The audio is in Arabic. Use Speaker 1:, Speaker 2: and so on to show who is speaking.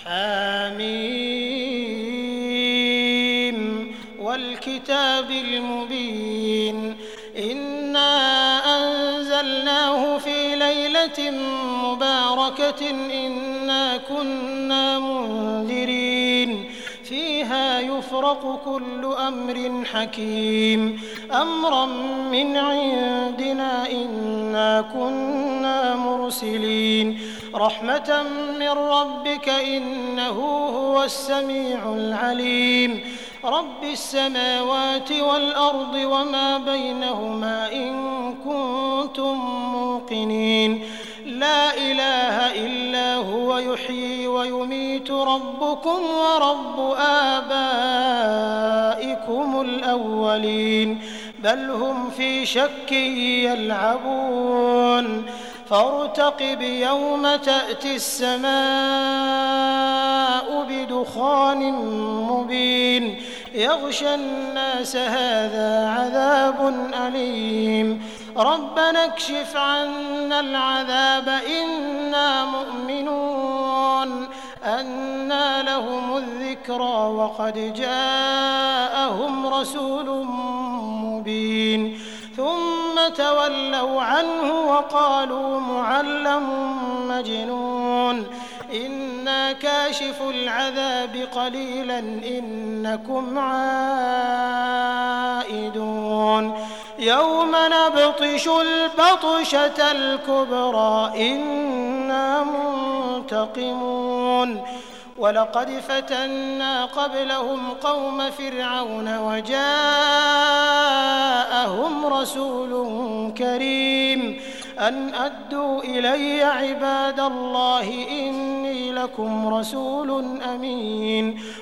Speaker 1: حم والكتاب المبين إنا أنزلناه في ليلة مباركة إنا كنا منذرين فيها يفرق كل أمر حكيم أمرا من عندنا إنا كنا مرسلين رحمة من ربك إنه هو السميع العليم رب السماوات والأرض وما بينهما إن كنتم موقنين لا إله إلا هو يحيي ويميت ربكم ورب آبائكم الأولين بل هم في شك يلعبون فارتقب يوم تأتي السماء بدخان مبين يغشى الناس هذا عذاب أليم ربنا اكشف عنا العذاب إنا مؤمنون أنى لهم الذكرى وقد جاءهم رسول مبين ثم تولوا عنه وقالوا معلم مجنون إنا كاشف العذاب قليلا إنكم عائدون يوم نبطش البطشة الكبرى إنا منتقمون ولقد فتنا قبلهم قوم فرعون وجاءهم رسول كريم أن أدوا إلي عباد الله إني لكم رسول أمين